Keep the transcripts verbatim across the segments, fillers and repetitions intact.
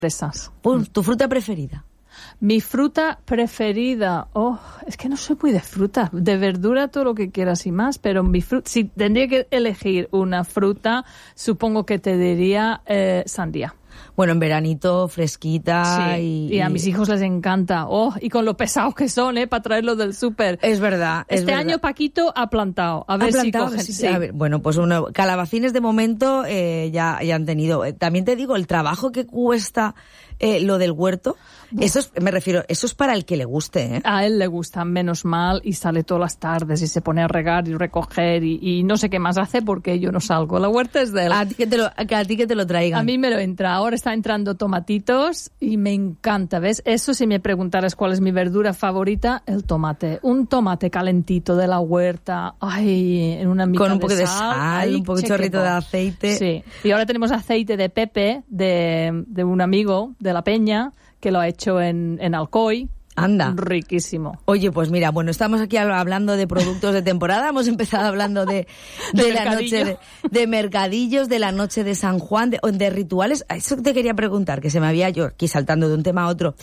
fresas. Uh, ¿Tu fruta preferida? Mi fruta preferida, oh, es que no soy muy de fruta, de verdura todo lo que quieras y más, pero mi fruta, si tendría que elegir una fruta, supongo que te diría eh, sandía. Bueno, en veranito, fresquita. Sí, y, y a mis hijos les encanta. Oh, y con lo pesados que son, ¿eh? Para traerlos del súper. Es verdad. Es este verdad. año Paquito ha plantado. A ver ¿Ha plantado? si cogen. Sí, Sí. A ver, bueno, pues uno, calabacines de momento eh, ya, ya han tenido. También te digo, el trabajo que cuesta eh, lo del huerto, Uf. eso es, me refiero, eso es para el que le guste, ¿eh? A él le gusta, menos mal, y sale todas las tardes y se pone a regar y recoger y, y no sé qué más hace porque yo no salgo. La huerta es de él. A ti que te lo, que a ti que te lo traigan. A mí me lo entra. Ahora está entrando tomatitos y me encanta, ¿ves? Eso, si me preguntaras cuál es mi verdura favorita, el tomate. Un tomate calentito de la huerta, ay, en una mitad con un poco de de sal, sal, ay, un poco chorrito de aceite. Sí. Y ahora tenemos aceite de Pepe, de, de un amigo de La Peña, que lo ha hecho en, en Alcoy. Anda. Riquísimo. Oye, pues mira, bueno, estamos aquí hablando de productos de temporada, hemos empezado hablando de, de, de la noche de, de mercadillos, de la noche de San Juan, de, de rituales. Eso te quería preguntar, que se me había yo aquí saltando de un tema a otro.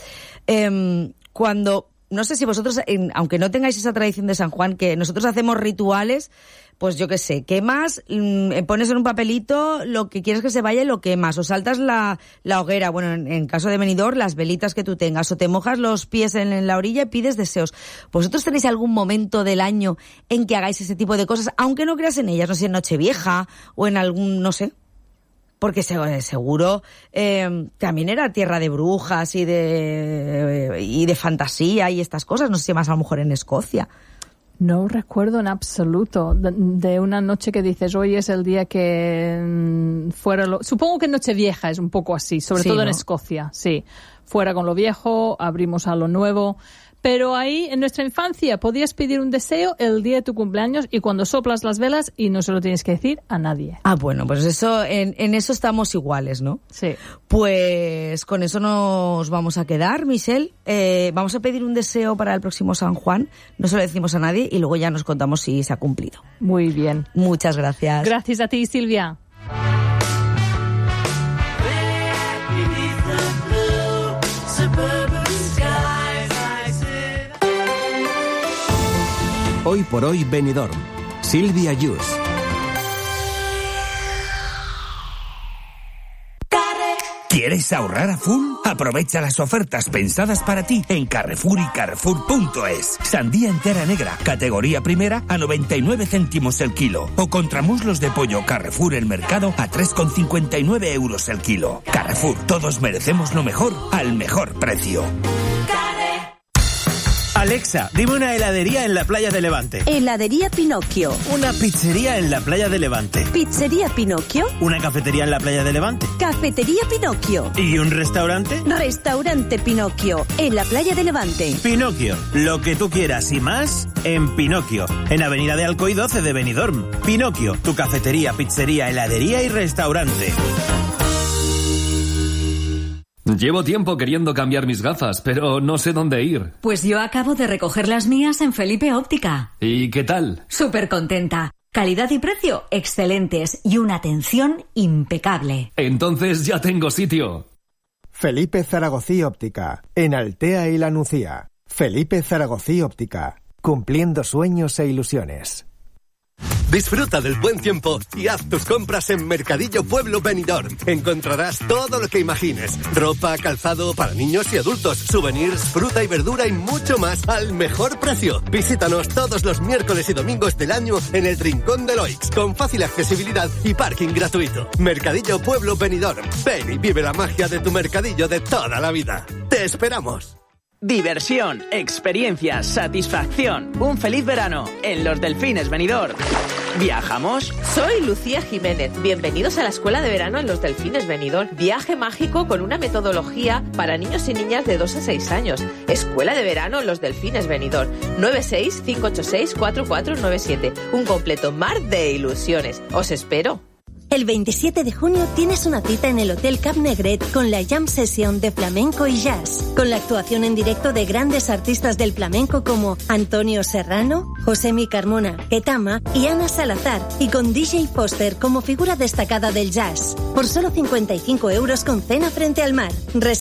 Eh, cuando, no sé si vosotros, en, aunque no tengáis esa tradición de San Juan, que nosotros hacemos rituales, pues yo qué sé, quemas, mmm, pones en un papelito lo que quieres que se vaya y lo quemas, o saltas la, la hoguera, bueno, en, en caso de Benidorm, las velitas que tú tengas, o te mojas los pies en, en la orilla y pides deseos. ¿Vosotros tenéis algún momento del año en que hagáis ese tipo de cosas, aunque no creas en ellas, no sé, en Nochevieja, o en algún, no sé? Porque seguro eh, también era tierra de brujas y de, y de fantasía y estas cosas, no sé si más a lo mejor en Escocia. No recuerdo en absoluto de, de una noche que dices, hoy es el día que mm, fuera lo... Supongo que Nochevieja es un poco así, sobre sí, todo ¿no? en Escocia, sí. Fuera con lo viejo, abrimos a lo nuevo. Pero ahí, en nuestra infancia, podías pedir un deseo el día de tu cumpleaños y cuando soplas las velas y no se lo tienes que decir a nadie. Ah, bueno, pues eso, en, en eso estamos iguales, ¿no? Sí. Pues con eso nos vamos a quedar, Michelle. Eh, vamos a pedir un deseo para el próximo San Juan. No se lo decimos a nadie y luego ya nos contamos si se ha cumplido. Muy bien. Muchas gracias. Gracias a ti, Silvia. Hoy por hoy Benidorm. Silvia Yus. ¿Quieres ahorrar a full? Aprovecha las ofertas pensadas para ti en Carrefour y Carrefour punto es. Sandía entera negra, categoría primera, a noventa y nueve céntimos el kilo. O contramuslos de pollo Carrefour el mercado a tres con cincuenta y nueve euros el kilo. Carrefour, todos merecemos lo mejor al mejor precio. Alexa, dime una heladería en la playa de Levante. Heladería Pinocchio. Una pizzería en la playa de Levante. Pizzería Pinocchio. Una cafetería en la playa de Levante. Cafetería Pinocchio. ¿Y un restaurante? Restaurante Pinocchio, en la playa de Levante. Pinocchio, lo que tú quieras y más en Pinocchio, en Avenida de Alcoy doce de Benidorm. Pinocchio, tu cafetería, pizzería, heladería y restaurante. Llevo tiempo queriendo cambiar mis gafas, pero no sé dónde ir. Pues yo acabo de recoger las mías en Felipe Óptica. ¿Y qué tal? Súper contenta. Calidad y precio excelentes y una atención impecable. Entonces ya tengo sitio. Felipe Zaragozí Óptica, en Altea y La Nucía. Felipe Zaragozí Óptica, cumpliendo sueños e ilusiones. Disfruta del buen tiempo y haz tus compras en Mercadillo Pueblo Benidorm. Encontrarás todo lo que imagines. Ropa, calzado para niños y adultos, souvenirs, fruta y verdura y mucho más al mejor precio. Visítanos todos los miércoles y domingos del año en el Rincón de Loix, con fácil accesibilidad y parking gratuito. Mercadillo Pueblo Benidorm. Ven y vive la magia de tu mercadillo de toda la vida. ¡Te esperamos! Diversión, experiencias, satisfacción. Un feliz verano en Los Delfines Benidorm. ¿Viajamos? Soy Lucía Jiménez. Bienvenidos a la Escuela de Verano en Los Delfines Benidorm. Viaje mágico con una metodología para niños y niñas de dos a seis años. Escuela de Verano en Los Delfines Benidorm. nueve seis cinco ocho seis cuatro cuatro nueve siete. Un completo mar de ilusiones. Os espero. El veintisiete de junio tienes una cita en el Hotel Cap Negret con la Jam Session de flamenco y jazz, con la actuación en directo de grandes artistas del flamenco como Antonio Serrano, Josemi Carmona, Ketama y Ana Salazar, y con D J Foster como figura destacada del jazz. Por solo cincuenta y cinco euros con cena frente al mar.